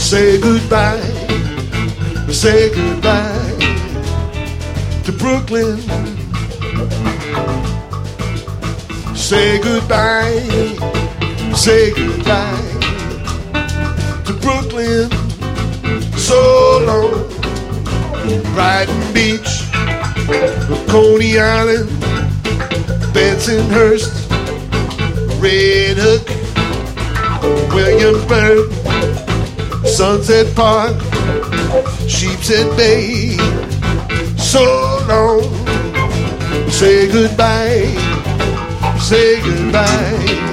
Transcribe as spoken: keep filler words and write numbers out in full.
Say goodbye, say goodbye to Brooklyn. Say goodbye, say goodbye to Brooklyn. So long, Brighton Beach, Coney Island, Bensonhurst, Red Hook, Williamsburg, Sunset Park, Sheepshead Bay. So long, say goodbye, say goodbye.